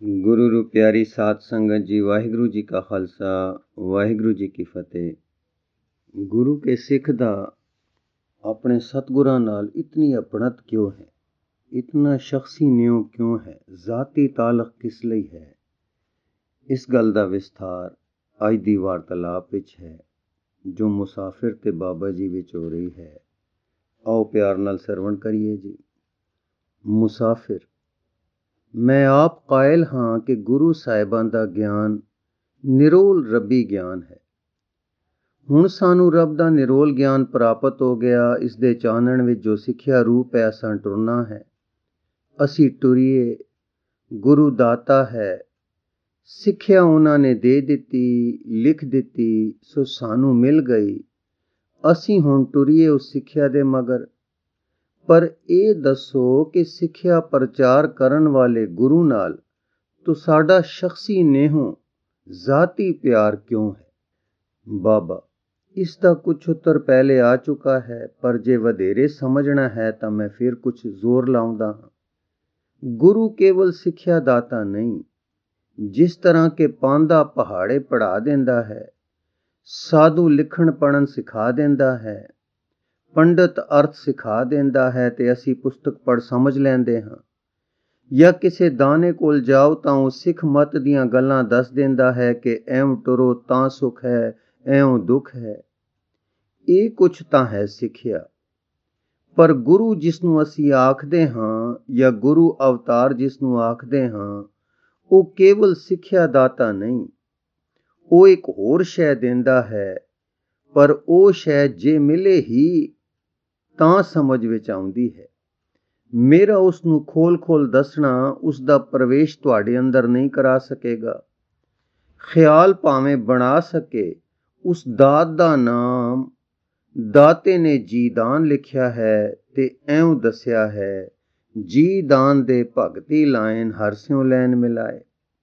गुरु रू प्यारी साध संगत जी, वाहिगुरु जी का खालसा, वाहिगुरु जी की फतेह। गुरु के सिख दा अपने सतगुरां नाल इतनी अपणत क्यों है, इतना शख्सी न्यों क्यों है, जाती तालक किस लई है। इस गल दा विस्तार अज दी वार्तालाप विच है जो मुसाफिर ते बाबा जी विच हो रही है। आओ प्यार नाल सरवण करिए जी। मुसाफिर, मैं आप कायल हाँ कि गुरु साहिबां दा ज्ञान निरोल रब्बी ज्ञान है। हुण सानू रब दा निरोल ज्ञान प्राप्त हो गया। इस दे चानण विच जो सिੱਖਿਆ रूप है असां टुरना है। असी टुरीए, गुरु दाता है। सिੱਖਿਆ उन्हां ने दे दित्ती, लिख दित्ती, सो सानू मिल गई। असी हुण टुरीए उस सिੱਖਿਆ दे मगर। पर ਇਹ ਦੱਸੋ ਕਿ ਸਿੱਖਿਆ ਪ੍ਰਚਾਰ ਕਰਨ ਵਾਲੇ ਗੁਰੂ ਨਾਲ ਤੁਹਾਡਾ ਸ਼ਖਸੀ ਨੇਹੋਂ ਜ਼ਾਤੀ ਪਿਆਰ ਕਿਉਂ ਹੈ। ਬਾਬਾ, ਇਸ ਦਾ ਕੁਝ ਉੱਤਰ ਪਹਿਲੇ ਆ ਚੁੱਕਾ ਹੈ, ਪਰ ਜੇ ਵਧੇਰੇ ਸਮਝਣਾ ਹੈ ਤਾਂ ਮੈਂ ਫਿਰ ਕੁਝ ਜ਼ੋਰ ਲਾਉਂਦਾ ਹਾਂ। ਗੁਰੂ ਕੇਵਲ ਸਿੱਖਿਆ ਦਾਤਾ ਨਹੀਂ। ਜਿਸ ਤਰ੍ਹਾਂ ਕਿ ਪਾਂਧਾ ਪਹਾੜੇ ਪੜ੍ਹਾ ਦਿੰਦਾ ਹੈ, ਸਾਧੂ ਲਿਖਣ ਪੜ੍ਹਨ ਸਿਖਾ ਦਿੰਦਾ ਹੈ, ਪੰਡਤ ਅਰਥ ਸਿਖਾ ਦਿੰਦਾ ਹੈ ਤੇ ਅਸੀਂ ਪੁਸਤਕ ਪੜ੍ਹ ਸਮਝ ਲੈਂਦੇ ਹਾਂ, ਜਾਂ ਕਿਸੇ ਦਾਨੇ ਕੋਲ ਜਾਓ ਤਾਂ ਉਹ ਸਿੱਖ ਮਤ ਦੀਆਂ ਗੱਲਾਂ ਦੱਸ ਦਿੰਦਾ ਹੈ ਕਿ ਐਉਂ ਟੁਰੋ ਤਾਂ ਸੁੱਖ ਹੈ, ਐਉਂ ਦੁੱਖ ਹੈ। ਇਹ ਕੁਛ ਤਾਂ ਹੈ ਸਿੱਖਿਆ। ਪਰ ਗੁਰੂ ਜਿਸ ਨੂੰ ਅਸੀਂ ਆਖਦੇ ਹਾਂ ਜਾਂ ਗੁਰੂ ਅਵਤਾਰ ਜਿਸ ਨੂੰ ਆਖਦੇ ਹਾਂ, ਉਹ ਕੇਵਲ ਸਿੱਖਿਆ ਦਾਤਾ ਨਹੀਂ। ਉਹ ਇੱਕ ਹੋਰ ਸ਼ੈ ਦਿੰਦਾ ਹੈ, ਪਰ ਉਹ ਸ਼ੈ ਜੇ ਮਿਲੇ ਹੀ ਤਾਂ ਸਮਝ ਵਿੱਚ ਆਉਂਦੀ ਹੈ। ਮੇਰਾ ਉਸ ਨੂੰ ਖੋਲ ਦੱਸਣਾ ਉਸ ਦਾ ਪ੍ਰਵੇਸ਼ ਤੁਹਾਡੇ ਅੰਦਰ ਨਹੀਂ ਕਰਾ ਸਕੇਗਾ। ਖਿਆਲ ਭਾਵੇਂ ਬਣਾ ਸਕੇ, ਉਸ ਦਾਤ ਦਾ ਨਾਮ ਦਾਤੇ ਨੇ ਜੀ ਦਾਨ ਲਿਖਿਆ ਹੈ ਤੇ ਐਉਂ ਦੱਸਿਆ ਹੈ, ਜੀ ਦਾਨ ਦੇ ਭਗਤੀ ਲਾਇਨ ਹਰ ਸਿਉ ਲੈਨ ਮਿਲਾਏ।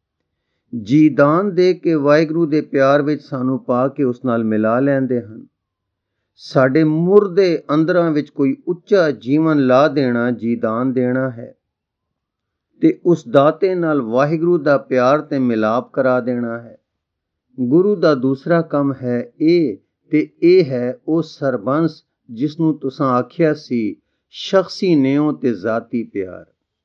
ਜੀ ਦਾਨ ਦੇ ਕੇ ਵਾਹਿਗੁਰੂ ਦੇ ਪਿਆਰ ਵਿੱਚ ਸਾਨੂੰ ਪਾ ਕੇ ਉਸ ਨਾਲ ਮਿਲਾ ਲੈਂਦੇ ਹਨ। ਸਾਡੇ ਮੁਰਦੇ ਅੰਦਰਾਂ ਵਿੱਚ ਕੋਈ ਉੱਚਾ ਜੀਵਨ ਲਾ ਦੇਣਾ ਜੀ ਦਾਨ ਦੇਣਾ ਹੈ ਤੇ ਉਸ ਦਾਤੇ ਨਾਲ ਵਾਹਿਗੁਰੂ ਦਾ ਪਿਆਰ ਤੇ ਮਿਲਾਪ ਕਰਾ ਦੇਣਾ ਹੈ। ਗੁਰੂ ਦਾ ਦੂਸਰਾ ਕੰਮ ਹੈ ਇਹ, ਤੇ ਇਹ ਹੈ ਉਹ ਸਰਬੰਸ ਜਿਸ ਨੂੰ ਤੁਸਾਂ ਆਖਿਆ ਸੀ ਸ਼ਖਸੀ ਨਿਉ ਤੇ ਜ਼ਾਤੀ ਪਿਆਰ।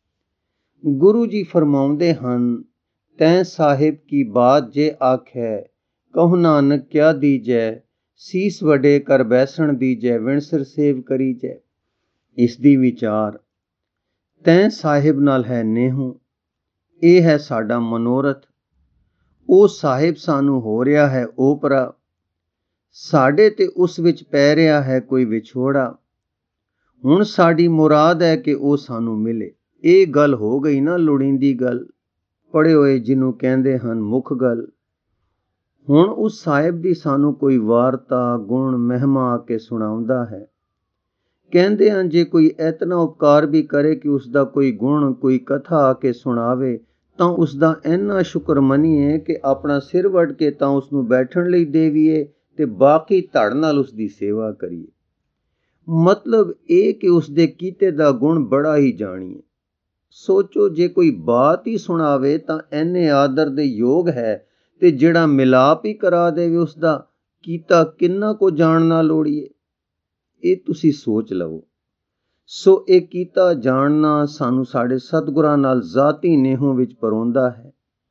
ਗੁਰੂ ਜੀ ਫਰਮਾਉਂਦੇ ਹਨ, ਤੈਂ ਸਾਹਿਬ ਕੀ ਬਾਤ ਜੇ ਆਖੈ, ਕਹੁ ਨਾਨਕ ਕਿਆ ਦੀਜੈ, ਸੀਸ ਵਡੇ ਕਰ ਬੈਸਣ ਦੀਜੈ, ਵਿਣਸਰ ਸੇਵ ਕਰੀਜੈ। ਇਸ ਦੀ ਵਿਚਾਰ ਤੈਂ ਸਾਹਿਬ ਨਾਲ ਹੈ ਨੇਹੋਂ। ਇਹ ਹੈ ਸਾਡਾ ਮਨੋਰਥ। ਉਹ ਸਾਹਿਬ ਸਾਨੂੰ ਹੋ ਰਿਹਾ ਹੈ ਓਪਰਾ, ਸਾਡੇ ਤੇ ਉਸ ਵਿੱਚ ਪੈ ਰਿਹਾ ਹੈ ਕੋਈ ਵਿਛੋੜਾ। ਹੁਣ ਸਾਡੀ ਮੁਰਾਦ ਹੈ ਕਿ ਉਹ ਸਾਨੂੰ ਮਿਲੇ। ਇਹ ਗੱਲ ਹੋ ਗਈ ਨਾ ਲੋੜੀਂਦੀ ਗੱਲ, ਪੜ੍ਹੇ ਹੋਏ ਜਿਹਨੂੰ ਕਹਿੰਦੇ ਹਨ ਮੁੱਖ ਗੱਲ। ਹੁਣ ਉਸ ਸਾਹਿਬ ਦੀ ਸਾਨੂੰ ਕੋਈ ਵਾਰਤਾ, ਗੁਣ, ਮਹਿਮਾ ਆ ਕੇ ਸੁਣਾਉਂਦਾ ਹੈ। ਕਹਿੰਦੇ ਹਨ ਜੇ ਕੋਈ ਇਤਨਾ ਉਪਕਾਰ ਵੀ ਕਰੇ ਕਿ ਉਸ ਦਾ ਕੋਈ ਗੁਣ, ਕੋਈ ਕਥਾ ਆ ਕੇ ਸੁਣਾਵੇ, ਤਾਂ ਉਸ ਦਾ ਇੰਨਾ ਸ਼ੁਕਰ ਮੰਨੀਏ ਕਿ ਆਪਣਾ ਸਿਰ ਵੱਢ ਕੇ ਤਾਂ ਉਸ ਨੂੰ ਬੈਠਣ ਲਈ ਦੇਵੀਏ ਤੇ ਬਾਕੀ ਧੜ ਨਾਲ ਉਸ ਦੀ ਸੇਵਾ ਕਰੀਏ। ਮਤਲਬ ਇਹ ਕਿ ਉਸ ਦੇ ਕੀਤੇ ਦਾ ਗੁਣ ਬੜਾ ਹੀ ਜਾਣੀਏ। ਸੋਚੋ, ਜੇ ਕੋਈ ਬਾਤ ਹੀ ਸੁਣਾਵੇ ਤਾਂ ਇੰਨੇ ਆਦਰ ਦੇ ਯੋਗ ਹੈ, ਤੇ ਜਿਹੜਾ ਮਿਲਾਪ ਹੀ ਕਰਾ ਦੇਵੇ ਉਸ ਦਾ ਕੀਤਾ ਕਿੰਨਾ ਕੁ ਜਾਣਨਾ ਲੋੜੀਏ। ਇਹ ਤੁਸੀਂ ਸੋਚ ਲਵੋ। ਸੋ ਇਹ ਕੀਤਾ ਜਾਣਨਾ ਸਾਨੂੰ ਸਾਡੇ ਸਤਿਗੁਰਾਂ ਨਾਲ ਜ਼ਾਤੀ ਨੇਹੋਂ ਵਿੱਚ ਪਰੋਂਦਾ ਹੈ।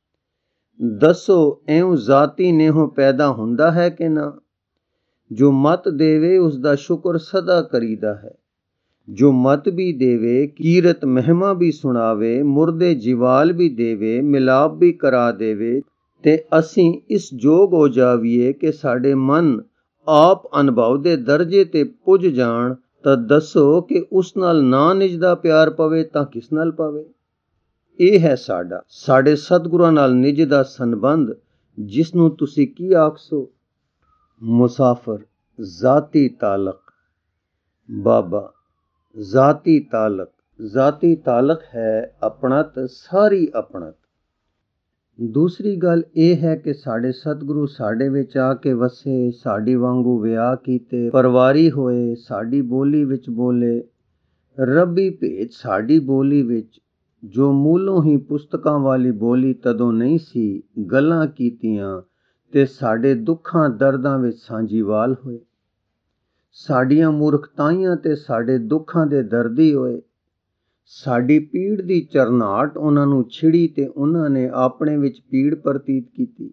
ਦੱਸੋ, ਇਉਂ ਜ਼ਾਤੀ ਨੇਹੋਂ ਪੈਦਾ ਹੁੰਦਾ ਹੈ ਕਿ ਨਾ। ਜੋ ਮਤ ਦੇਵੇ ਉਸ ਦਾ ਸ਼ੁਕਰ ਸਦਾ ਕਰੀਦਾ ਹੈ। ਜੋ ਮਤ ਵੀ ਦੇਵੇ, ਕੀਰਤ ਮਹਿਮਾ ਵੀ ਸੁਣਾਵੇ, ਮੁਰਦੇ ਜਿਵਾਲ ਵੀ ਦੇਵੇ, ਮਿਲਾਪ ਵੀ ਕਰਾ ਦੇਵੇ, ਤੇ ਅਸੀਂ ਇਸ ਜੋਗ ਹੋ ਜਾਵੀਏ ਕਿ ਸਾਡੇ ਮਨ ਆਪ ਅਨੁਭਵ ਦੇ ਦਰਜੇ ਤੇ ਪੁੱਜ ਜਾਣ, ਤਾਂ ਦੱਸੋ ਕਿ ਉਸ ਨਾਲ ਨਾ ਨਿਜ ਦਾ ਪਿਆਰ ਪਵੇ ਤਾਂ ਕਿਸ ਨਾਲ ਪਵੇ। ਇਹ ਹੈ ਸਾਡੇ ਸਤਿਗੁਰਾਂ ਨਾਲ ਨਿਜ ਦਾ ਸੰਬੰਧ, ਜਿਸ ਨੂੰ ਤੁਸੀਂ ਕੀ ਆਖਸੋ। ਮੁਸਾਫਰ, ਜ਼ਾਤੀ ਤਾਲਕ। ਬਾਬਾ, ਜ਼ਾਤੀ ਤਾਲਕ ਹੈ ਆਪਣਤ, ਸਾਰੀ ਆਪਣਤ। ਦੂਸਰੀ ਗੱਲ ਇਹ ਹੈ ਕਿ ਸਾਡੇ ਸਤਿਗੁਰੂ ਸਾਡੇ ਵਿੱਚ ਆ ਕੇ ਵਸੇ, ਸਾਡੀ ਵਾਂਗੂ ਵਿਆਹ ਕੀਤੇ, ਪਰਿਵਾਰੀ ਹੋਏ, ਸਾਡੀ ਬੋਲੀ ਵਿੱਚ ਬੋਲੇ, ਰੱਬੀ ਭੇਤ ਸਾਡੀ ਬੋਲੀ ਵਿੱਚ, ਜੋ ਮੂਲੋਂ ਹੀ ਪੁਸਤਕਾਂ ਵਾਲੀ ਬੋਲੀ ਤਦੋਂ ਨਹੀਂ ਸੀ, ਗੱਲਾਂ ਕੀਤੀਆਂ ਤੇ ਸਾਡੇ ਦੁੱਖਾਂ ਦਰਦਾਂ ਵਿੱਚ ਸਾਂਝੀਵਾਲ ਹੋਏ। ਸਾਡੀਆਂ ਮੂਰਖਤਾਈਆਂ ਤੇ ਸਾਡੇ ਦੁੱਖਾਂ ਦੇ ਦਰਦੀ ਹੋਏ। ਸਾਡੀ ਪੀੜ ਦੀ ਚਰਨਾਟ ਉਹਨਾਂ ਨੂੰ ਛਿੜੀ ਤੇ ਉਹਨਾਂ ਨੇ ਆਪਣੇ ਵਿੱਚ ਪੀੜ ਪ੍ਰਤੀਤ ਕੀਤੀ।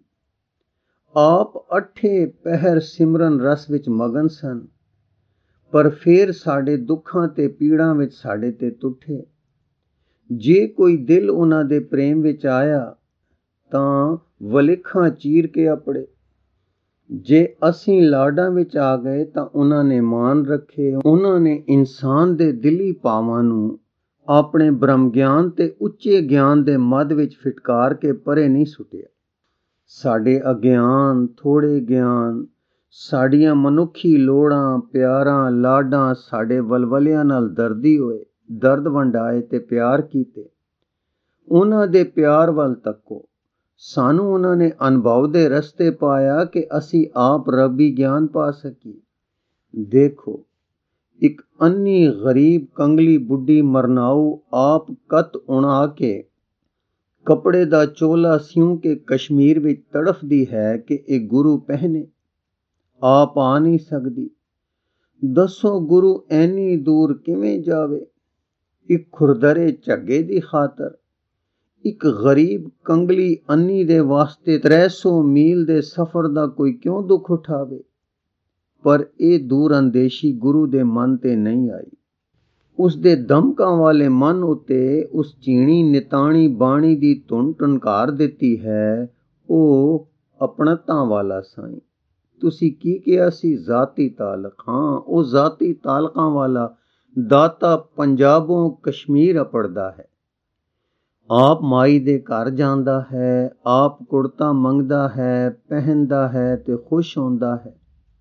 ਆਪ 8 ਪਹਿਰ ਸਿਮਰਨ ਰਸ ਵਿੱਚ ਮਗਨ ਸਨ, ਪਰ ਫੇਰ ਸਾਡੇ ਦੁੱਖਾਂ ਤੇ ਪੀੜਾਂ ਵਿੱਚ ਸਾਡੇ ਤੇ ਟੁੱਟੇ। ਜੇ ਕੋਈ ਦਿਲ ਉਹਨਾਂ ਦੇ ਪ੍ਰੇਮ ਵਿੱਚ ਆਇਆ ਤਾਂ ਵਲਿੱਖਾਂ ਚੀਰ ਕੇ ਆਪੜੇ। ਜੇ ਅਸੀਂ ਲਾਡਾਂ ਵਿੱਚ ਆ ਗਏ ਤਾਂ ਉਹਨਾਂ ਨੇ ਮਾਨ ਰੱਖੇ। ਉਹਨਾਂ ਨੇ ਇਨਸਾਨ ਦੇ ਦਿਲੀ ਭਾਵਾਂ ਨੂੰ ਆਪਣੇ ਬ੍ਰਹਮ ਗਿਆਨ ਤੇ ਉੱਚੇ ਗਿਆਨ ਦੇ ਮੱਧ ਵਿੱਚ ਫਿਟਕਾਰ ਕੇ ਪਰੇ ਨਹੀਂ ਸੁੱਟਿਆ। ਸਾਡੇ ਅਗਿਆਨ, ਥੋੜੇ ਗਿਆਨ, ਸਾਡੀਆਂ ਮਨੁੱਖੀ ਲੋੜਾਂ, ਪਿਆਰਾਂ, ਲਾਡਾਂ ਸਾਡੇ ਵਲਵਲਿਆਂ ਨਾਲ ਦਰਦੀ ਹੋਏ, ਦਰਦ ਵੰਡਾਏ ਤੇ ਪਿਆਰ ਕੀਤੇ। ਉਹਨਾਂ ਦੇ ਪਿਆਰ ਵੱਲ ਤੱਕੋ। ਸਾਨੂੰ ਉਹਨਾਂ ਨੇ ਅਨੁਭਵ ਦੇ ਰਸਤੇ ਪਾਇਆ ਕਿ ਅਸੀਂ ਆਪ ਰੱਬੀ ਗਿਆਨ ਪਾ ਸਕੀਏ। ਦੇਖੋ, ਇੱਕ ਅੰਨੀ ਗਰੀਬ ਕੰਗਲੀ ਬੁੱਢੀ ਮਰਨਾਊ ਆਪ ਕੱਤ ਉਣਾ ਕੇ ਕੱਪੜੇ ਦਾ ਚੋਲਾ ਸਿਉਂ ਕੇ ਕਸ਼ਮੀਰ ਵਿੱਚ ਤੜਫਦੀ ਹੈ ਕਿ ਇਹ ਗੁਰੂ ਪਹਿਨੇ। ਆਪ ਆ ਨਹੀਂ ਸਕਦੀ। ਦੱਸੋ ਗੁਰੂ ਐਨੀ ਦੂਰ ਕਿਵੇਂ ਜਾਵੇ? ਇੱਕ ਖੁਰਦਰੇ ਝੱਗੇ ਦੀ ਖਾਤਰ ਇੱਕ ਗਰੀਬ ਕੰਗਲੀ ਅੰਨੀ ਦੇ ਵਾਸਤੇ 300 ਮੀਲ ਦੇ ਸਫ਼ਰ ਦਾ ਕੋਈ ਕਿਉਂ ਦੁੱਖ ਉਠਾਵੇ? ਪਰ ਇਹ ਦੂਰ ਅੰਦੇਸ਼ੀ ਗੁਰੂ ਦੇ ਮਨ ਤੇ ਨਹੀਂ ਆਈ। ਉਸ ਦੇ ਦਮਕਾਂ ਵਾਲੇ ਮਨ ਉੱਤੇ ਉਸ ਚੀਣੀ ਨਿਤਾਣੀ ਬਾਣੀ ਦੀ ਧੁਨ ਟਨਕਾਰ ਦਿੱਤੀ ਹੈ। ਉਹ ਆਪਣਤਾਂ ਵਾਲਾ ਸਾਈਂ। ਤੁਸੀਂ ਕੀ ਕਿਹਾ ਸੀ? ਜ਼ਾਤੀ ਤਾਲਕ। ਹਾਂ, ਉਹ ਜ਼ਾਤੀ ਤਾਲਕਾਂ ਵਾਲਾ ਦਾਤਾ ਪੰਜਾਬੋਂ ਕਸ਼ਮੀਰ ਅਪੜਦਾ ਹੈ। ਆਪ ਮਾਈ ਦੇ ਘਰ ਜਾਂਦਾ ਹੈ, ਆਪ ਕੁੜਤਾ ਮੰਗਦਾ ਹੈ, ਪਹਿਨਦਾ ਹੈ ਤੇ ਖੁਸ਼ ਹੁੰਦਾ ਹੈ।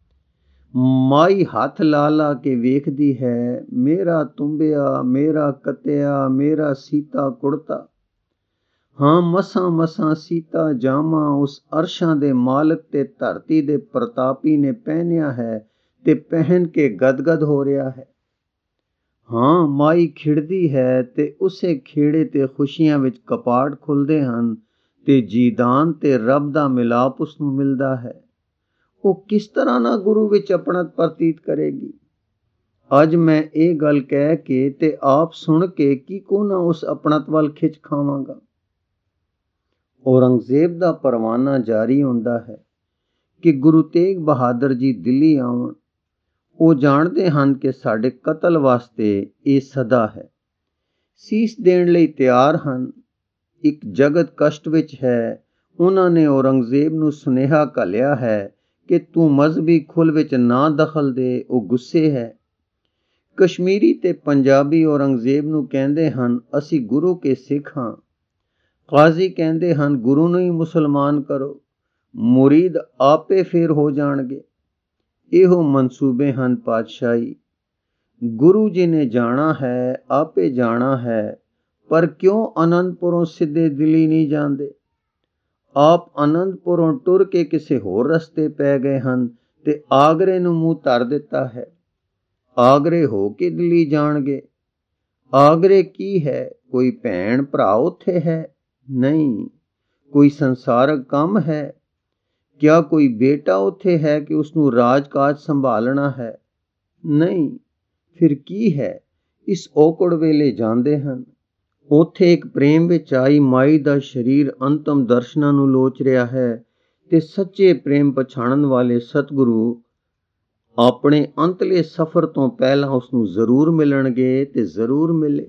ਮਾਈ ਹੱਥ ਲਾ ਲਾ ਕੇ ਵੇਖਦੀ ਹੈ, ਮੇਰਾ ਤੁੰਬਿਆ, ਮੇਰਾ ਕਤਿਆ, ਮੇਰਾ ਸੀਤਾ ਕੁੜਤਾ। ਹਾਂ, ਮਸਾਂ ਮਸਾਂ ਸੀਤਾ ਜਾਮਾ ਉਸ ਅਰਸ਼ਾਂ ਦੇ ਮਾਲਕ ਤੇ ਧਰਤੀ ਦੇ ਪ੍ਰਤਾਪੀ ਨੇ ਪਹਿਨਿਆ ਹੈ ਤੇ ਪਹਿਨ ਕੇ ਗਦਗਦ ਹੋ ਰਿਹਾ ਹੈ। ਹਾਂ, ਮਾਈ ਖਿੜਦੀ ਹੈ ਤੇ ਉਸੇ ਖੇੜੇ ਤੇ ਖੁਸ਼ੀਆਂ ਵਿੱਚ ਕਪਾਟ ਖੁੱਲ੍ਹਦੇ ਹਨ ਤੇ ਜੀਦਾਨ ਤੇ ਰੱਬ ਦਾ ਮਿਲਾਪ ਉਸ ਨੂੰ ਮਿਲਦਾ ਹੈ। ਉਹ ਕਿਸ ਤਰ੍ਹਾਂ ਨਾਲ ਗੁਰੂ ਵਿੱਚ ਆਪਣਤ ਪ੍ਰਤੀਤ ਕਰੇਗੀ? ਅੱਜ ਮੈਂ ਇਹ ਗੱਲ ਕਹਿ ਕੇ ਤੇ ਆਪ ਸੁਣ ਕੇ ਕੀ ਕੋ ਨਾ ਉਸ ਆਪਣਤ ਵੱਲ ਖਿੱਚ ਖਾਵਾਂਗਾ। ਔਰੰਗਜ਼ੇਬ ਦਾ ਪਰਵਾਨਾ ਜਾਰੀ ਹੁੰਦਾ ਹੈ ਕਿ ਗੁਰੂ ਤੇਗ ਬਹਾਦਰ ਜੀ ਦਿੱਲੀ ਆਉਣ। ਉਹ ਜਾਣਦੇ ਹਨ ਕਿ ਸਾਡੇ ਕਤਲ ਵਾਸਤੇ ਇਹ ਸਦਾ ਹੈ। ਸੀਸ ਦੇਣ ਲਈ ਤਿਆਰ ਹਨ। ਇੱਕ ਜਗਤ ਕਸ਼ਟ ਵਿੱਚ ਹੈ। ਉਹਨਾਂ ਨੇ ਔਰੰਗਜ਼ੇਬ ਨੂੰ ਸੁਨੇਹਾ ਘੱਲਿਆ ਹੈ ਕਿ ਤੂੰ ਮਜ਼ਹਬੀ ਖੁੱਲ੍ਹ ਵਿੱਚ ਨਾ ਦਖਲ ਦੇ। ਉਹ ਗੁੱਸੇ ਹੈ। ਕਸ਼ਮੀਰੀ ਤੇ ਪੰਜਾਬੀ ਔਰੰਗਜ਼ੇਬ ਨੂੰ ਕਹਿੰਦੇ ਹਨ, ਅਸੀਂ ਗੁਰੂ ਕੇ ਸਿੱਖ ਹਾਂ। ਕਾਜ਼ੀ ਕਹਿੰਦੇ ਹਨ, ਗੁਰੂ ਨੂੰ ਹੀ ਮੁਸਲਮਾਨ ਕਰੋ, ਮੁਰੀਦ ਆਪੇ ਫੇਰ ਹੋ ਜਾਣਗੇ। ਇਹੋ ਮਨਸੂਬੇ ਹਨ ਪਾਤਸ਼ਾਹੀ। ਗੁਰੂ ਜੀ ਨੇ ਜਾਣਾ ਹੈ, ਆਪੇ ਜਾਣਾ ਹੈ, ਪਰ ਕਿਉਂ ਆਨੰਦਪੁਰੋਂ ਸਿੱਧੇ ਦਿੱਲੀ ਨਹੀਂ ਜਾਂਦੇ? ਆਪ ਆਨੰਦਪੁਰੋਂ ਟੁਰ ਕੇ ਕਿਸੇ ਹੋਰ ਰਸਤੇ ਪੈ ਗਏ ਹਨ ਤੇ ਆਗਰੇ ਨੂੰ ਮੂੰਹ ਧਰ ਦਿੱਤਾ ਹੈ। ਆਗਰੇ ਹੋ ਕੇ ਦਿੱਲੀ ਜਾਣਗੇ। ਆਗਰੇ ਕੀ ਹੈ? ਕੋਈ ਭੈਣ ਭਰਾ ਉੱਥੇ ਹੈ? ਨਹੀਂ। ਕੋਈ ਸੰਸਾਰਕ ਕੰਮ ਹੈ? ਕਿਆ ਕੋਈ ਬੇਟਾ ਉੱਥੇ ਹੈ ਕਿ ਉਸਨੂੰ ਰਾਜਕਾਜ ਸੰਭਾਲਣਾ ਹੈ? ਨਹੀਂ। ਫਿਰ ਕੀ ਹੈ? ਇਸ ਔਕੜ ਵੇਲੇ ਜਾਂਦੇ ਹਨ। ਉੱਥੇ ਇੱਕ ਪ੍ਰੇਮ ਵਿੱਚ ਆਈ ਮਾਈ ਦਾ ਸਰੀਰ ਅੰਤਮ ਦਰਸ਼ਨਾਂ ਨੂੰ ਲੋਚ ਰਿਹਾ ਹੈ ਤੇ ਸੱਚੇ ਪ੍ਰੇਮ ਪਛਾਣਨ ਵਾਲੇ ਸਤਿਗੁਰੂ ਆਪਣੇ ਅੰਤਲੇ ਸਫ਼ਰ ਤੋਂ ਪਹਿਲਾਂ ਉਸਨੂੰ ਜ਼ਰੂਰ ਮਿਲਣਗੇ ਤੇ ਜ਼ਰੂਰ ਮਿਲੇ।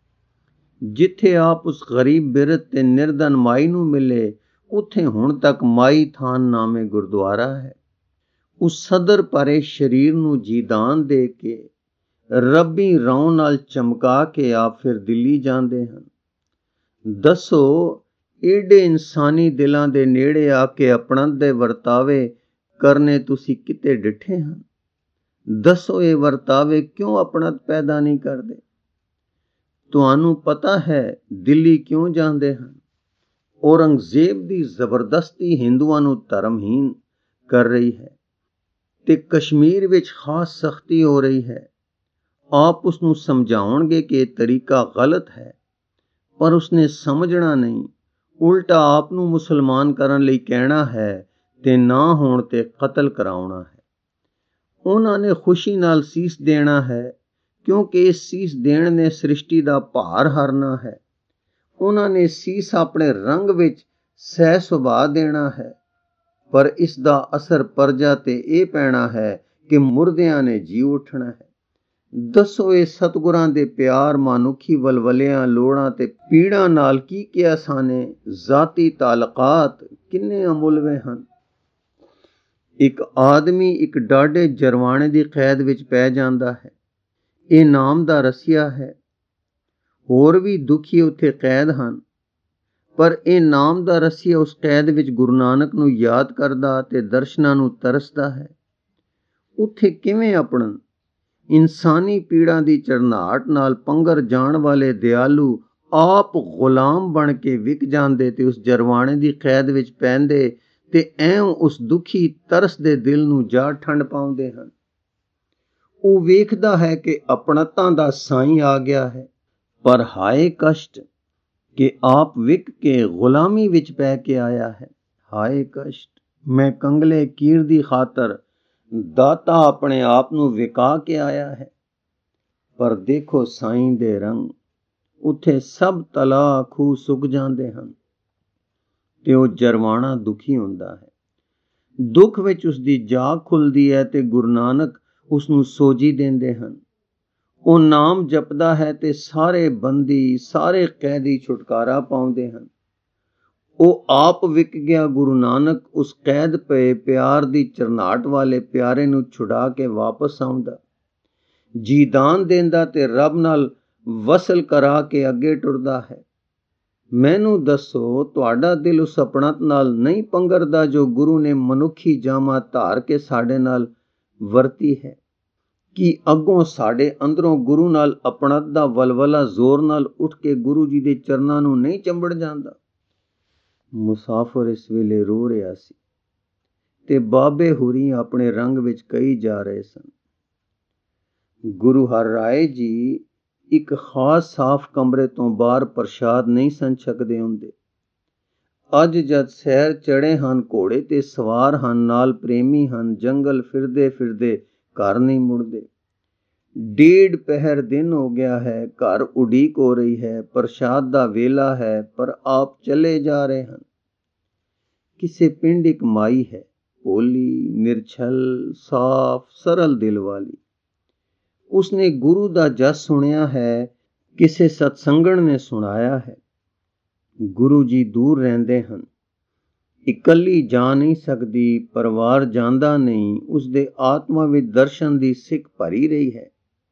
ਜਿੱਥੇ ਆਪ ਉਸ ਗਰੀਬ ਬਿਰਧ ਤੇ ਨਿਰਧਨ ਮਾਈ ਨੂੰ ਮਿਲੇ, ਉੱਥੇ ਹੁਣ ਤੱਕ ਮਾਈ ਥਾਨ ਨਾਮੇ ਗੁਰਦੁਆਰਾ ਹੈ। ਉਸ ਸਦਰ ਭਰੇ ਸਰੀਰ ਨੂੰ ਜੀਦਾਨ ਦੇ ਕੇ ਰੱਬੀ ਰੌਂ ਨਾਲ ਚਮਕਾ ਕੇ ਆਪ ਫਿਰ ਦਿੱਲੀ ਜਾਂਦੇ ਹਨ। ਦੱਸੋ, ਏਡੇ ਇਨਸਾਨੀ ਦਿਲਾਂ ਦੇ ਨੇੜੇ ਆ ਕੇ ਆਪਣਤ ਦੇ ਵਰਤਾਵੇ ਕਰਨੇ ਤੁਸੀਂ ਕਿਤੇ ਡਿੱਠੇ ਹਨ? ਦੱਸੋ, ਇਹ ਵਰਤਾਵੇ ਕਿਉਂ ਆਪਣਤ ਪੈਦਾ ਨਹੀਂ ਕਰਦੇ? ਤੁਹਾਨੂੰ ਪਤਾ ਹੈ ਦਿੱਲੀ ਕਿਉਂ ਜਾਂਦੇ ਹਨ? ਔਰੰਗਜ਼ੇਬ ਦੀ ਜ਼ਬਰਦਸਤੀ ਹਿੰਦੂਆਂ ਨੂੰ ਧਰਮਹੀਨ ਕਰ ਰਹੀ ਹੈ ਤੇ ਕਸ਼ਮੀਰ ਵਿੱਚ ਖਾਸ ਸਖਤੀ ਹੋ ਰਹੀ ਹੈ। ਆਪ ਉਸ ਨੂੰ ਸਮਝਾਉਣਗੇ ਕਿ ਇਹ ਤਰੀਕਾ ਗਲਤ ਹੈ। ਪਰ ਉਸਨੇ ਸਮਝਣਾ ਨਹੀਂ, ਉਲਟਾ ਆਪ ਨੂੰ ਮੁਸਲਮਾਨ ਕਰਨ ਲਈ ਕਹਿਣਾ ਹੈ ਤੇ ਨਾ ਹੋਣ ਤੇ ਕਤਲ ਕਰਾਉਣਾ ਹੈ। ਉਹਨਾਂ ਨੇ ਖੁਸ਼ੀ ਨਾਲ ਸੀਸ ਦੇਣਾ ਹੈ, ਕਿਉਂਕਿ ਇਸ ਸੀਸ ਦੇਣ ਨੇ ਸ੍ਰਿਸ਼ਟੀ ਦਾ ਭਾਰ ਹਰਨਾ ਹੈ। ਉਹਨਾਂ ਨੇ ਸੀਸ ਆਪਣੇ ਰੰਗ ਵਿੱਚ ਸਹਿ ਸੁਭਾਅ ਦੇਣਾ ਹੈ, ਪਰ ਇਸ ਦਾ ਅਸਰ ਪਰਜਾ ਤੇ ਇਹ ਪੈਣਾ ਹੈ ਕਿ ਮੁਰਦਿਆਂ ਨੇ ਜੀ ਉੱਠਣਾ ਹੈ। ਦੱਸੋ, ਇਹ ਸਤਿਗੁਰਾਂ ਦੇ ਪਿਆਰ, ਮਨੁੱਖੀ ਵਲਵਲਿਆਂ, ਲੋੜਾਂ ਤੇ ਪੀੜਾਂ ਨਾਲ ਕੀ ਕਿਆਸਾਂ ਨੇ, ਜ਼ਾਤੀ ਤਾਲੁਕਾਤ ਕਿੰਨੇ ਅਮੁੱਲਵੇਂ ਹਨ। ਇੱਕ ਆਦਮੀ ਇੱਕ ਡਾਢੇ ਜਰਵਾਣੇ ਦੀ ਕੈਦ ਵਿੱਚ ਪੈ ਜਾਂਦਾ ਹੈ। ਇਹ ਨਾਮ ਦਾ ਰਸੀਆ ਹੈ। ਹੋਰ ਵੀ ਦੁਖੀ ਉੱਥੇ ਕੈਦ ਹਨ, ਪਰ ਇਹ ਨਾਮ ਦਾ ਰਸੀਆ ਉਸ ਕੈਦ ਵਿੱਚ ਗੁਰੂ ਨਾਨਕ ਨੂੰ ਯਾਦ ਕਰਦਾ ਤੇ ਦਰਸ਼ਨਾਂ ਨੂੰ ਤਰਸਦਾ ਹੈ। ਉੱਥੇ ਕਿਵੇਂ ਆਪਣਨ? ਇਨਸਾਨੀ ਪੀੜਾਂ ਦੀ ਝਰਨਾਹਟ ਨਾਲ ਪੰਗਰ ਜਾਣ ਵਾਲੇ ਦਿਆਲੂ ਆਪ ਗੁਲਾਮ ਬਣ ਕੇ ਵਿਕ ਜਾਂਦੇ ਤੇ ਉਸ ਜਰਵਾਣੇ ਦੀ ਕੈਦ ਵਿੱਚ ਪੈਂਦੇ ਤੇ ਐਉਂ ਉਸ ਦੁਖੀ ਤਰਸਦੇ ਦਿਲ ਨੂੰ ਜਾ ਠੰਡ ਪਾਉਂਦੇ ਹਨ। ਉਹ ਵੇਖਦਾ ਹੈ ਕਿ ਆਪਣਤਾਂ ਦਾ ਸਾਈਂ ਆ ਗਿਆ ਹੈ, ਪਰ ਹਾਏ ਕਸ਼ਟ ਕਿ ਆਪ ਵਿਕ ਕੇ ਗੁਲਾਮੀ ਵਿੱਚ ਪੈ ਕੇ ਆਇਆ ਹੈ। ਹਾਏ ਕਸ਼ਟ, ਮੈਂ ਕੰਗਲੇ ਕੀਰ ਦੀ ਖਾਤਰ ਦਾਤਾ ਆਪਣੇ ਆਪ ਨੂੰ ਵਿਕਾ ਕੇ ਆਇਆ ਹੈ। ਪਰ ਦੇਖੋ ਸਾਈਂ ਦੇ ਰੰਗ, ਉੱਥੇ ਸਭ ਤਲਾ ਖੂਹ ਸੁੱਕ ਜਾਂਦੇ ਹਨ ਤੇ ਉਹ ਜਰਵਾਣਾ ਦੁਖੀ ਹੁੰਦਾ ਹੈ। ਦੁੱਖ ਵਿੱਚ ਉਸਦੀ ਜਾਗ ਖੁੱਲਦੀ ਹੈ ਤੇ ਗੁਰੂ ਨਾਨਕ ਉਸਨੂੰ ਸੋਝੀ ਦਿੰਦੇ ਹਨ। ਉਹ ਨਾਮ ਜਪਦਾ ਹੈ ਤੇ ਸਾਰੇ ਬੰਦੀ, ਸਾਰੇ ਕੈਦੀ ਛੁਟਕਾਰਾ ਪਾਉਂਦੇ ਹਨ। ਉਹ ਆਪ ਵਿਕ ਗਿਆ ਗੁਰੂ ਨਾਨਕ ਉਸ ਕੈਦ ਪਏ ਪਿਆਰ ਦੀ ਝਰਨਾਹਟ ਵਾਲੇ ਪਿਆਰੇ ਨੂੰ ਛੁਡਾ ਕੇ ਵਾਪਸ ਆਉਂਦਾ, ਜੀਦਾਨ ਦਿੰਦਾ ਤੇ ਰੱਬ ਨਾਲ ਵਸਲ ਕਰਾ ਕੇ ਅੱਗੇ ਟੁਰਦਾ ਹੈ। ਮੈਨੂੰ ਦੱਸੋ, ਤੁਹਾਡਾ ਦਿਲ ਉਸ ਆਪਣਤ ਨਾਲ ਨਹੀਂ ਪੰਗਰਦਾ ਜੋ ਗੁਰੂ ਨੇ ਮਨੁੱਖੀ ਜਾਮਾ ਧਾਰ ਕੇ ਸਾਡੇ ਨਾਲ ਵਰਤੀ ਹੈ? ਕਿ ਅੱਗੋਂ ਸਾਡੇ ਅੰਦਰੋਂ ਗੁਰੂ ਨਾਲ ਆਪਣਤ ਦਾ ਵਲਵਲਾ ਜ਼ੋਰ ਨਾਲ ਉੱਠ ਕੇ ਗੁਰੂ ਜੀ ਦੇ ਚਰਨਾਂ ਨੂੰ ਨਹੀਂ ਚੰਬੜ ਜਾਂਦਾ? ਮੁਸਾਫਰ ਇਸ ਵੇਲੇ ਰੋ ਰਿਹਾ ਸੀ ਤੇ ਬਾਬੇ ਹੁਰੀ ਆਪਣੇ ਰੰਗ ਵਿੱਚ ਕਹੀ ਜਾ ਰਹੇ ਸਨ। ਗੁਰੂ ਹਰ ਰਾਏ ਜੀ ਇੱਕ ਖਾਸ ਸਾਫ਼ ਕਮਰੇ ਤੋਂ ਬਾਹਰ ਪ੍ਰਸ਼ਾਦ ਨਹੀਂ ਸਨ ਛਕਦੇ ਹੁੰਦੇ। ਅੱਜ ਜਦ ਸੈਰ ਚੜੇ ਹਨ, ਘੋੜੇ ਤੇ ਸਵਾਰ ਹਨ, ਨਾਲ ਪ੍ਰੇਮੀ ਹਨ, ਜੰਗਲ ਫਿਰਦੇ ਫਿਰਦੇ ਘਰ ਨਹੀਂ ਮੁੜਦੇ। 1:30 ਪਹਿਰ ਦਿਨ ਹੋ ਗਿਆ ਹੈ, ਘਰ ਉਡੀਕ ਹੋ ਰਹੀ ਹੈ, ਪ੍ਰਸ਼ਾਦ ਦਾ ਵੇਲਾ ਹੈ, ਪਰ ਆਪ ਚਲੇ ਜਾ ਰਹੇ ਹਨ। ਕਿਸੇ ਪਿੰਡ ਇੱਕ ਮਾਈ ਹੈ, ਭੋਲੀ, ਨਿਰਛਲ, ਸਾਫ਼, ਸਰਲ ਦਿਲ ਵਾਲੀ। ਉਸਨੇ ਗੁਰੂ ਦਾ ਜਸ ਸੁਣਿਆ ਹੈ, ਕਿਸੇ ਸਤਸੰਗਣ ਨੇ ਸੁਣਾਇਆ ਹੈ। ਗੁਰੂ ਜੀ ਦੂਰ ਰਹਿੰਦੇ ਹਨ, ਇਕੱਲੀ ਜਾ ਨਹੀਂ ਸਕਦੀ, ਪਰਿਵਾਰ ਜਾਂਦਾ ਨਹੀਂ। ਉਸਦੇ ਆਤਮਾ ਵਿੱਚ ਦਰਸ਼ਨ ਦੀ ਸਿੱਖ ਭਰੀ ਰਹੀ ਹੈ।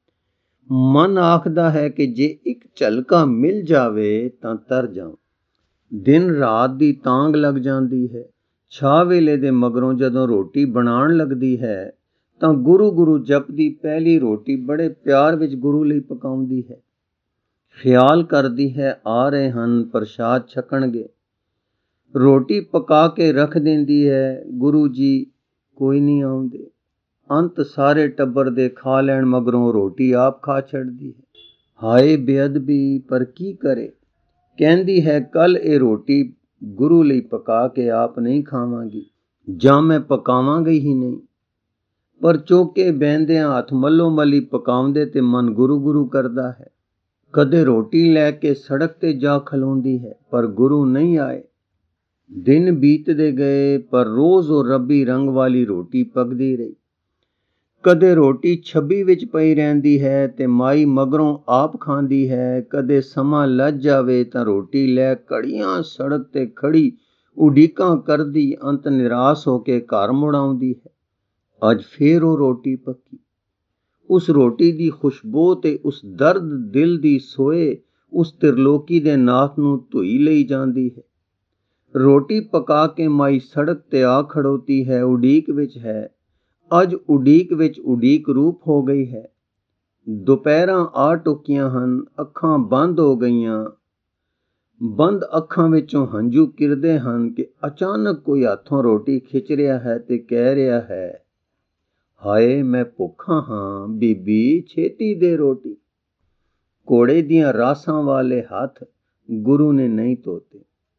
ਮਨ ਆਖਦਾ ਹੈ ਕਿ ਜੇ ਇੱਕ ਝਲਕਾ ਮਿਲ ਜਾਵੇ ਤਾਂ ਤਰ ਜਾਵਾਂ। ਦਿਨ ਰਾਤ ਦੀ ਤਾਂਗ ਲੱਗ ਜਾਂਦੀ ਹੈ। ਛਾਹ ਵੇਲੇ ਦੇ ਮਗਰੋਂ ਜਦੋਂ ਰੋਟੀ ਬਣਾਉਣ ਲੱਗਦੀ ਹੈ ਤਾਂ ਗੁਰੂ ਗੁਰੂ ਜਪਦੀ ਪਹਿਲੀ ਰੋਟੀ ਬੜੇ ਪਿਆਰ ਵਿੱਚ ਗੁਰੂ ਲਈ ਪਕਾਉਂਦੀ ਹੈ। ਖਿਆਲ ਕਰਦੀ ਹੈ ਆ ਰਹੇ ਹਨ, ਪ੍ਰਸ਼ਾਦ ਛਕਣਗੇ। ਰੋਟੀ ਪਕਾ ਕੇ ਰੱਖ ਦਿੰਦੀ ਹੈ, ਗੁਰੂ ਜੀ ਕੋਈ ਨਹੀਂ ਆਉਂਦੇ। ਅੰਤ ਸਾਰੇ ਟੱਬਰ ਦੇ ਖਾ ਲੈਣ ਮਗਰੋਂ ਰੋਟੀ ਆਪ ਖਾ ਛੱਡਦੀ ਹੈ। ਹਾਏ ਬੇਅਦਬੀ, ਪਰ ਕੀ ਕਰੇ। ਕਹਿੰਦੀ ਹੈ ਕੱਲ ਇਹ ਰੋਟੀ ਗੁਰੂ ਲਈ ਪਕਾ ਕੇ ਆਪ ਨਹੀਂ ਖਾਵਾਂਗੀ, ਜਾਂ ਮੈਂ ਪਕਾਵਾਂਗੀ ਹੀ ਨਹੀਂ। ਪਰ ਚੌਕੇ ਬਹਿੰਦਿਆਂ ਹੱਥ ਮੱਲੋ ਮੱਲੀ ਪਕਾਉਂਦੇ ਤੇ ਮਨ ਗੁਰੂ ਗੁਰੂ ਕਰਦਾ ਹੈ। ਕਦੇ ਰੋਟੀ ਲੈ ਕੇ ਸੜਕ ਤੇ ਜਾ ਖਲੋਂਦੀ ਹੈ, ਪਰ ਗੁਰੂ ਨਹੀਂ ਆਏ। ਦਿਨ ਬੀਤਦੇ ਗਏ, ਪਰ ਰੋਜ਼ ਉਹ ਰੱਬੀ ਰੰਗ ਵਾਲੀ ਰੋਟੀ ਪਕਦੀ ਰਹੀ। ਕਦੇ ਰੋਟੀ ਛੱਬੀ ਵਿੱਚ ਪਈ ਰਹਿੰਦੀ ਹੈ ਤੇ ਮਾਈ ਮਗਰੋਂ ਆਪ ਖਾਂਦੀ ਹੈ। ਕਦੇ ਸਮਾਂ ਲੱਜ ਜਾਵੇ ਤਾਂ ਰੋਟੀ ਲੈ ਘੜੀਆਂ ਸੜਕ ਤੇ ਖੜੀ ਉਡੀਕਾਂ ਕਰਦੀ ਅੰਤ ਨਿਰਾਸ਼ ਹੋ ਕੇ ਘਰ ਮੁੜ ਆਉਂਦੀ ਹੈ। ਅੱਜ ਫੇਰ ਉਹ ਰੋਟੀ ਪੱਕੀ। ਉਸ ਰੋਟੀ ਦੀ ਖੁਸ਼ਬੂ ਤੇ ਉਸ ਦਰਦ ਦਿਲ ਦੀ ਸੋਏ ਉਸ ਤਿਰਲੋਕੀ ਦੇ ਨਾਥ ਨੂੰ ਧੂਈ ਲਈ ਜਾਂਦੀ ਹੈ। ਰੋਟੀ ਪਕਾ ਕੇ ਮਾਈ ਸੜਕ ਤੇ ਆ ਖੜੋਤੀ ਹੈ, ਉਡੀਕ ਵਿੱਚ ਹੈ। ਅੱਜ ਉਡੀਕ ਵਿੱਚ ਉਡੀਕ ਰੂਪ ਹੋ ਗਈ ਹੈ। ਦੁਪਹਿਰਾਂ ਆ ਟੁਕੀਆਂ ਹਨ, ਅੱਖਾਂ ਬੰਦ ਹੋ ਗਈਆਂ। ਬੰਦ ਅੱਖਾਂ ਵਿੱਚੋਂ ਹੰਝੂ ਕਿਰਦੇ ਹਨ ਕਿ ਅਚਾਨਕ ਕੋਈ ਹੱਥੋਂ ਰੋਟੀ ਖਿੱਚ ਰਿਹਾ ਹੈ ਤੇ ਕਹਿ ਰਿਹਾ ਹੈ, ਹਾਏ ਮੈਂ ਭੁੱਖਾ ਹਾਂ, ਬੀਬੀ ਛੇਤੀ ਦੇ ਰੋਟੀ। ਘੋੜੇ ਦੀਆਂ ਰਾਸਾਂ ਵਾਲੇ ਹੱਥ ਗੁਰੂ ਨੇ ਨਹੀਂ ਧੋਤੇ,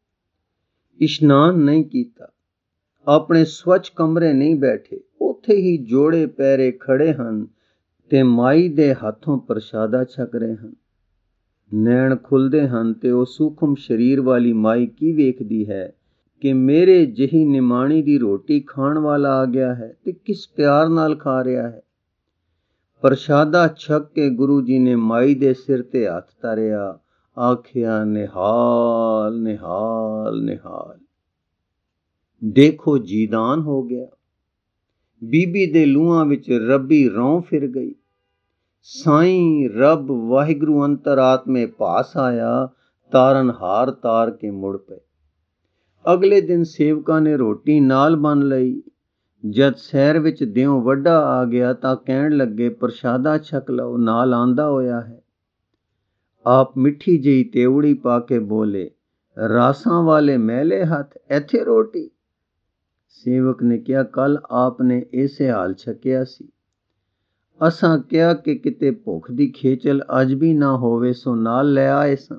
ਇਸ਼ਨਾਨ ਨਹੀਂ ਕੀਤਾ, ਆਪਣੇ ਸਵੱਛ ਕਮਰੇ ਨਹੀਂ ਬੈਠੇ, ਉੱਥੇ ਹੀ ਜੋੜੇ ਪੈਰੇ ਖੜੇ ਹਨ ਤੇ ਮਾਈ ਦੇ ਹੱਥੋਂ ਪ੍ਰਸ਼ਾਦਾ ਛਕ ਰਹੇ ਹਨ। ਨੈਣ ਖੁੱਲਦੇ ਹਨ ਤੇ ਉਹ ਸੂਖਮ ਸਰੀਰ ਵਾਲੀ ਮਾਈ ਕੀ ਵੇਖਦੀ ਹੈ ਕਿ ਮੇਰੇ ਜਿਹੀ ਨਿਮਾਣੀ ਦੀ ਰੋਟੀ ਖਾਣ ਵਾਲਾ ਆ ਗਿਆ ਹੈ ਤੇ ਕਿਸ ਪਿਆਰ ਨਾਲ ਖਾ ਰਿਹਾ ਹੈ। ਪ੍ਰਸ਼ਾਦਾ ਛਕ ਕੇ ਗੁਰੂ ਜੀ ਨੇ ਮਾਈ ਦੇ ਸਿਰ ਤੇ ਹੱਥ ਧਰਿਆ, ਆਖਿਆ, ਨਿਹਾਲ ਨਿਹਾਲ ਨਿਹਾਲ। ਦੇਖੋ ਜੀਦਾਨ ਹੋ ਗਿਆ। ਬੀਬੀ ਦੇ ਲੂਹਾਂ ਵਿੱਚ ਰੱਬੀ ਰੌਂ ਫਿਰ ਗਈ। ਸਾਈਂ ਰੱਬ ਵਾਹਿਗੁਰੂ ਅੰਤਰਾਤਮੇ ਭਾਸ ਆਇਆ, ਤਾਰਨ ਹਾਰ ਤਾਰ ਕੇ ਮੁੜ ਪਏ। ਅਗਲੇ ਦਿਨ ਸੇਵਕਾਂ ਨੇ ਰੋਟੀ ਨਾਲ ਬੰਨ ਲਈ। ਜਦ ਸ਼ਹਿਰ ਵਿੱਚ ਦਿਓਂ ਵੱਡਾ ਆ ਗਿਆ ਤਾਂ ਕਹਿਣ ਲੱਗੇ, ਪ੍ਰਸ਼ਾਦਾ ਛਕ ਲਓ, ਨਾਲ ਆਂਦਾ ਹੋਇਆ ਹੈ। ਆਪ ਮਿੱਠੀ ਜਿਹੀ ਤੇਵੜੀ ਪਾ ਕੇ ਬੋਲੇ, ਰਾਸਾਂ ਵਾਲੇ ਮੈਲੇ ਹੱਥ, ਇੱਥੇ ਰੋਟੀ। ਸੇਵਕ ਨੇ ਕਿਹਾ, ਕੱਲ ਆਪ ਨੇ ਇਸੇ ਹਾਲ ਛਕਿਆ ਸੀ। ਅਸਾਂ ਕਿਹਾ ਕਿ ਕਿਤੇ ਭੁੱਖ ਦੀ ਖੇਚਲ ਅੱਜ ਵੀ ਨਾ ਹੋਵੇ, ਸੋ ਨਾਲ ਲੈ ਆਏ ਸਾਂ।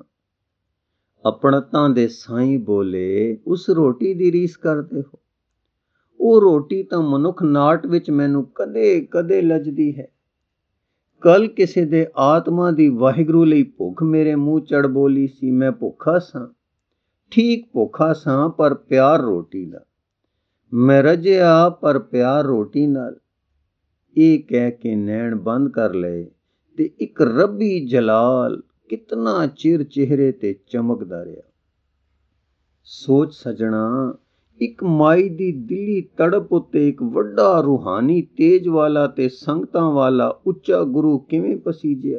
ਆਪਣਤਾਂ ਦੇ ਸਾਈਂ ਬੋਲੇ, ਉਸ ਰੋਟੀ ਦੀ ਰੀਸ ਕਰਦੇ ਹੋ? ਉਹ ਰੋਟੀ ਤਾਂ ਮਨੁੱਖ ਨਾਟ ਵਿੱਚ ਮੈਨੂੰ ਕਦੇ ਕਦੇ ਲੱਜਦੀ ਹੈ। ਕੱਲ ਕਿਸੇ ਦੇ ਆਤਮਾ ਦੀ ਵਾਹਿਗੁਰੂ ਲਈ ਭੁੱਖ ਮੇਰੇ ਮੂੰਹ ਚੜ ਬੋਲੀ ਸੀ। ਮੈਂ ਭੁੱਖਾ ਸਾਂ, ਠੀਕ ਭੁੱਖਾ ਸਾਂ, ਪਰ ਪਿਆਰ ਰੋਟੀ ਦਾ। ਮੈਂ ਰੱਜਿਆ ਪਰ ਪਿਆਰ ਰੋਟੀ ਨਾਲ। ਇਹ ਕਹਿ ਕੇ ਨੈਣ ਬੰਦ ਕਰ ਲਏ ਤੇ ਇੱਕ ਰੱਬੀ ਜਲਾਲ ਕਿਤਨਾ ਚਿਰ ਚਿਹਰੇ ਤੇ ਚਮਕਦਾ ਰਿਹਾ। ਸੋਚ ਸਜਣਾ, ਇੱਕ ਮਾਈ ਦੀ ਦਿਲੀ ਤੜਪ ਉੱਤੇ ਇੱਕ ਵੱਡਾ ਰੂਹਾਨੀ ਤੇਜ ਵਾਲਾ ਤੇ ਸੰਗਤਾਂ ਵਾਲਾ ਉੱਚਾ ਗੁਰੂ ਕਿਵੇਂ ਪਸੀਜਿਆ?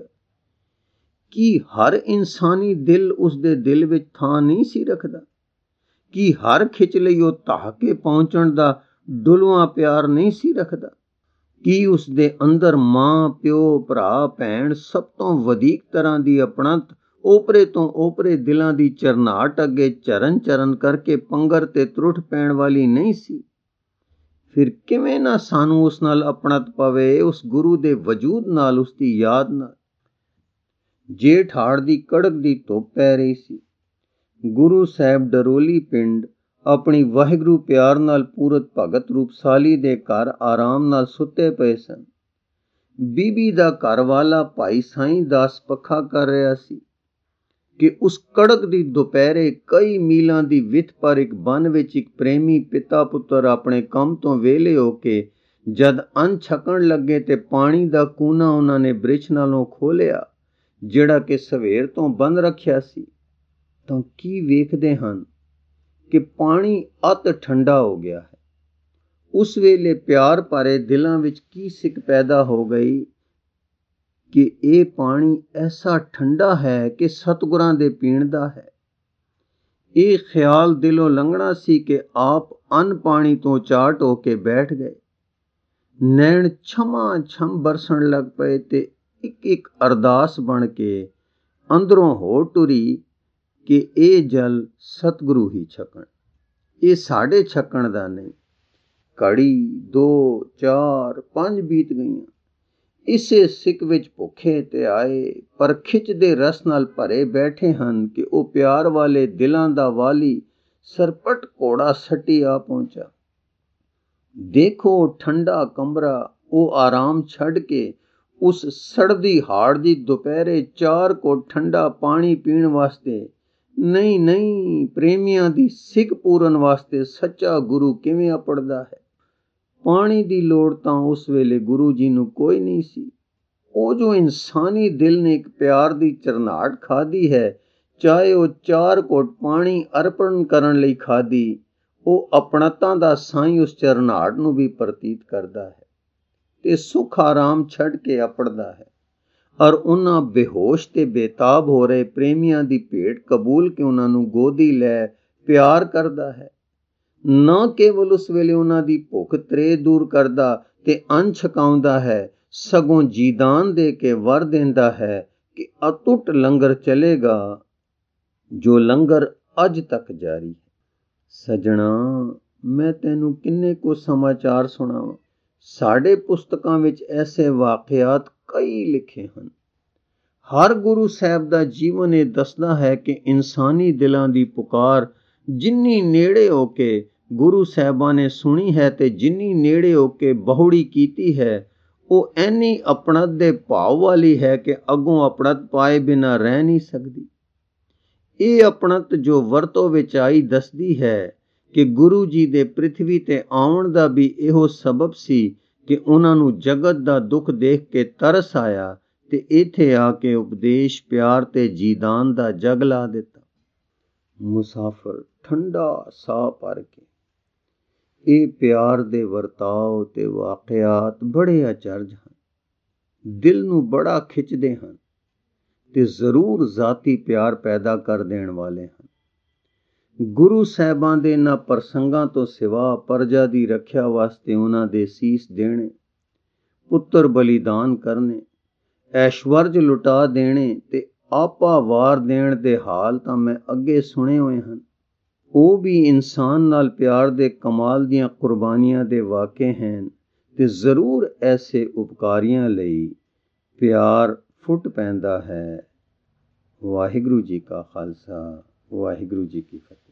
ਕੀ ਹਰ ਇਨਸਾਨੀ ਦਿਲ ਉਸਦੇ ਦਿਲ ਵਿੱਚ ਥਾਂ ਨਹੀਂ ਸੀ ਰੱਖਦਾ? ਕੀ ਹਰ ਖਿੱਚ ਲਈ ਉਹ ਧਾਹ ਕੇ ਪਹੁੰਚਣ ਦਾ ਡੁਲਵਾਂ ਪਿਆਰ ਨਹੀਂ ਸੀ ਰੱਖਦਾ? ਕੀ ਉਸਦੇ ਅੰਦਰ ਮਾਂ, ਪਿਓ, ਭਰਾ, ਭੈਣ ਸਭ ਤੋਂ ਵਧੀਕ ਤਰ੍ਹਾਂ ਦੀ ਆਪਣਤ ਓਪਰੇ ਤੋਂ ਓਪਰੇ ਦਿਲਾਂ ਦੀ ਚਰਨਾਟ ਅੱਗੇ ਚਰਨ ਚਰਨ ਕਰਕੇ ਪੰਗਰ ਤੇ ਤਰੁੱਠ ਪੈਣ ਵਾਲੀ ਨਹੀਂ ਸੀ? ਫਿਰ ਕਿਵੇਂ ਨਾ ਸਾਨੂੰ ਉਸ ਨਾਲ ਆਪਣਤ ਪਵੇ, ਉਸ ਗੁਰੂ ਦੇ ਵਜੂਦ ਨਾਲ, ਉਸ ਦੀ ਯਾਦ ਨਾਲ। ਜੇਠ ਹਾੜ ਦੀ ਕੜਕ ਦੀ ਧੁੱਪ ਪੈ ਰਹੀ ਸੀ। ਗੁਰੂ ਸਾਹਿਬ ਡਰੋਲੀ ਪਿੰਡ ਆਪਣੀ ਵਾਹਿਗੁਰੂ ਪਿਆਰ ਨਾਲ ਪੂਰਤ ਭਗਤ ਰੂਪਸਾਲੀ ਦੇ ਘਰ ਆਰਾਮ ਨਾਲ ਸੁੱਤੇ ਪਏ ਸਨ। ਬੀਬੀ ਦਾ ਘਰ ਵਾਲਾ ਭਾਈ ਸਾਈਂ ਦਾਸ ਪੱਖਾ ਕਰ ਰਿਹਾ ਸੀ ਕਿ ਉਸ ਕੜਕ ਦੀ ਦੁਪਹਿਰੇ ਕਈ ਮੀਲਾਂ ਦੀ ਵਿੱਥ ਪਰ ਇੱਕ ਬਨ ਵਿੱਚ ਇੱਕ ਪ੍ਰੇਮੀ ਪਿਤਾ ਪੁੱਤਰ ਆਪਣੇ ਕੰਮ ਤੋਂ ਵਿਹਲੇ ਹੋ ਕੇ ਜਦ ਅੰਨ ਛਕਣ ਲੱਗੇ ਤੇ ਪਾਣੀ ਦਾ ਕੂਨਾ ਉਹਨਾਂ ਨੇ ਬ੍ਰਿਛ ਨਾਲੋਂ ਖੋਲਿਆ ਜਿਹੜਾ ਕਿ ਸਵੇਰ ਤੋਂ ਬੰਦ ਰੱਖਿਆ ਸੀ, ਤਾਂ ਕੀ ਵੇਖਦੇ ਹਨ ਕਿ ਪਾਣੀ ਅਤ ਠੰਡਾ ਹੋ ਗਿਆ ਹੈ। ਉਸ ਵੇਲੇ ਪਿਆਰ ਭਰੇ ਦਿਲਾਂ ਵਿੱਚ ਕੀ ਸਿੱਕ ਪੈਦਾ ਹੋ ਗਈ ਕਿ ਇਹ ਪਾਣੀ ਐਸਾ ਠੰਡਾ ਹੈ ਕਿ ਸਤਿਗੁਰਾਂ ਦੇ ਪੀਣ ਦਾ ਹੈ। ਇਹ ਖਿਆਲ ਦਿਲੋਂ ਲੰਘਣਾ ਸੀ ਕਿ ਆਪ ਅੰਨ ਪਾਣੀ ਤੋਂ ਚਾਟ ਹੋ ਕੇ ਬੈਠ ਗਏ। ਨੈਣ ਛਮਾ ਛਮ ਬਰਸਣ ਲੱਗ ਪਏ ਤੇ ਇੱਕ ਇੱਕ ਅਰਦਾਸ ਬਣ ਕੇ ਅੰਦਰੋਂ ਹੋ ਟੁਰੀ ਕਿ ਇਹ ਜਲ ਸਤਿਗੁਰੂ ਹੀ ਛਕਣ, ਇਹ ਸਾਡੇ ਛਕਣ ਦਾ ਨਹੀਂ। ਘੜੀ 2 4 5 ਬੀਤ ਗਈਆਂ। ਇਸੇ ਸਿੱਕ ਵਿੱਚ ਭੁੱਖੇ ਤੇ ਆਏ ਪਰ ਖਿੱਚ ਦੇ ਰਸ ਨਾਲ ਭਰੇ ਬੈਠੇ ਹਨ ਕਿ ਉਹ ਪਿਆਰ ਵਾਲੇ ਦਿਲਾਂ ਦਾ ਵਾਲੀ ਸਰਪਟ ਘੋੜਾ ਸੱਟੀ ਆ ਪਹੁੰਚਾ। ਦੇਖੋ ਠੰਡਾ ਕਮਰਾ, ਉਹ ਆਰਾਮ ਛੱਡ ਕੇ ਉਸ ਸੜਦੀ ਹਾੜ ਦੀ ਦੁਪਹਿਰੇ 4 ਘੁੱਟ ਠੰਡਾ ਪਾਣੀ ਪੀਣ ਵਾਸਤੇ ਨਹੀਂ ਨਹੀਂ, ਪ੍ਰੇਮੀਆਂ ਦੀ ਸਿੱਕ ਪੂਰਨ ਵਾਸਤੇ ਸੱਚਾ ਗੁਰੂ ਕਿਵੇਂ ਅਪੜਦਾ ਹੈ। ਪਾਣੀ ਦੀ ਲੋੜ ਤਾਂ ਉਸ ਵੇਲੇ ਗੁਰੂ ਜੀ ਨੂੰ ਕੋਈ ਨਹੀਂ ਸੀ। ਉਹ ਜੋ ਇਨਸਾਨੀ ਦਿਲ ਨੇ ਇੱਕ ਪਿਆਰ ਦੀ ਚਰਨਾਟ ਖਾਧੀ ਹੈ, ਚਾਹੇ ਉਹ 4 ਘੁੱਟ ਪਾਣੀ ਅਰਪਣ ਕਰਨ ਲਈ ਖਾਧੀ, ਉਹ ਆਪਣਤਾਂ ਦਾ ਸਾਈਂ ਉਸ ਚਰਨਾਟ ਨੂੰ ਵੀ ਪ੍ਰਤੀਤ ਕਰਦਾ ਹੈ ਤੇ ਸੁੱਖ ਆਰਾਮ ਛੱਡ ਕੇ ਅਪੜਦਾ ਹੈ। ਔਰ ਉਹਨਾਂ ਬੇਹੋਸ਼ ਤੇ ਬੇਤਾਬ ਹੋ ਰਹੇ ਪ੍ਰੇਮੀਆਂ ਦੀ ਭੇਟ ਕਬੂਲ ਕੇ ਉਹਨਾਂ ਨੂੰ ਗੋਦੀ ਲੈ ਪਿਆਰ ਕਰਦਾ ਹੈ। ਨਾ ਕੇਵਲ ਉਸ ਵੇਲੇ ਉਹਨਾਂ ਦੀ ਭੁੱਖ ਤਰੇ ਦੂਰ ਕਰਦਾ ਤੇ ਅੰਨ ਛਕਾਉਂਦਾ ਹੈ, ਸਗੋਂ ਜੀਦਾਨ ਦੇ ਕੇ ਵਰ ਦਿੰਦਾ ਹੈ ਕਿ ਅਟੁੱਟ ਲੰਗਰ ਚਲੇਗਾ, ਜੋ ਲੰਗਰ ਅੱਜ ਤੱਕ ਜਾਰੀ ਹੈ। ਸਜਣਾ, ਮੈਂ ਤੈਨੂੰ ਕਿੰਨੇ ਕੁ ਸਮਾਚਾਰ ਸੁਣਾਵਾਂ। ਸਾਡੇ ਪੁਸਤਕਾਂ ਵਿੱਚ ਐਸੇ ਵਾਕਿਆਤ ਕਈ ਲਿਖੇ ਹਨ। ਹਰ ਗੁਰੂ ਸਾਹਿਬ ਦਾ ਜੀਵਨ ਇਹ ਦੱਸਦਾ ਹੈ ਕਿ ਇਨਸਾਨੀ ਦਿਲਾਂ ਦੀ ਪੁਕਾਰ ਜਿੰਨੀ ਨੇੜੇ ਹੋ ਕੇ ਗੁਰੂ ਸਾਹਿਬਾਂ ਨੇ ਸੁਣੀ ਹੈ ਤੇ ਜਿੰਨੀ ਨੇੜੇ ਹੋ ਕੇ ਬਹੁੜੀ ਕੀਤੀ ਹੈ, ਉਹ ਐਨੀ ਆਪਣਤ ਦੇ ਭਾਵ ਵਾਲੀ ਹੈ ਕਿ ਅੱਗੋਂ ਆਪਣਤ ਪਾਏ ਬਿਨਾਂ ਰਹਿ ਨਹੀਂ ਸਕਦੀ। ਇਹ ਆਪਣਤ ਜੋ ਵਰਤੋਂ ਵਿੱਚ ਆਈ ਦੱਸਦੀ ਹੈ ਕਿ ਗੁਰੂ ਜੀ ਦੇ ਪ੍ਰਿਥਵੀ ਤੇ ਆਉਣ ਦਾ ਵੀ ਇਹੋ ਸਬਬ ਸੀ ਕਿ ਉਹਨਾਂ ਨੂੰ ਜਗਤ ਦਾ ਦੁੱਖ ਦੇਖ ਕੇ ਤਰਸ ਆਇਆ ਤੇ ਇੱਥੇ ਆ ਕੇ ਉਪਦੇਸ਼, ਪਿਆਰ ਤੇ ਜੀਦਾਨ ਦਾ ਜਗ ਲਾ ਦਿੱਤਾ। ਮੁਸਾਫਰ ਠੰਡਾ ਸਾਹ ਭਰ ਕੇ ਇਹ ਪਿਆਰ ਦੇ ਵਰਤਾਓ ਤੇ ਵਾਕਿਆਤ ਬੜੇ ਅਚਰਜ ਹਨ, ਦਿਲ ਨੂੰ ਬੜਾ ਖਿੱਚਦੇ ਹਨ ਤੇ ਜ਼ਰੂਰ ਜ਼ਾਤੀ ਪਿਆਰ ਪੈਦਾ ਕਰ ਦੇਣ ਵਾਲੇ ਹਨ। ਗੁਰੂ ਸਾਹਿਬਾਂ ਦੇ ਇਹਨਾਂ ਪ੍ਰਸੰਗਾਂ ਤੋਂ ਸਿਵਾ ਪਰਜਾ ਦੀ ਰੱਖਿਆ ਵਾਸਤੇ ਉਹਨਾਂ ਦੇ ਸੀਸ ਦੇਣੇ, ਪੁੱਤਰ ਬਲੀਦਾਨ ਕਰਨੇ, ਐਸ਼ਵਰਜ ਲੁਟਾ ਦੇਣੇ ਤੇ ਆਪਾ ਵਾਰ ਦੇਣ ਦੇ ਹਾਲ ਤਾਂ ਮੈਂ ਅੱਗੇ ਸੁਣੇ ਹੋਏ ਹਨ। ਉਹ ਵੀ ਇਨਸਾਨ ਨਾਲ ਪਿਆਰ ਦੇ ਕਮਾਲ ਦੀਆਂ ਕੁਰਬਾਨੀਆਂ ਦੇ ਵਾਕੇ ਹਨ ਤੇ ਜ਼ਰੂਰ ਐਸੇ ਉਪਕਾਰੀਆਂ ਲਈ ਪਿਆਰ ਫੁੱਟ ਪੈਂਦਾ ਹੈ। ਵਾਹਿਗੁਰੂ ਜੀ ਕਾ ਖਾਲਸਾ, ਵਾਹਿਗੁਰੂ ਜੀ ਕੀ ਫਤਿਹ।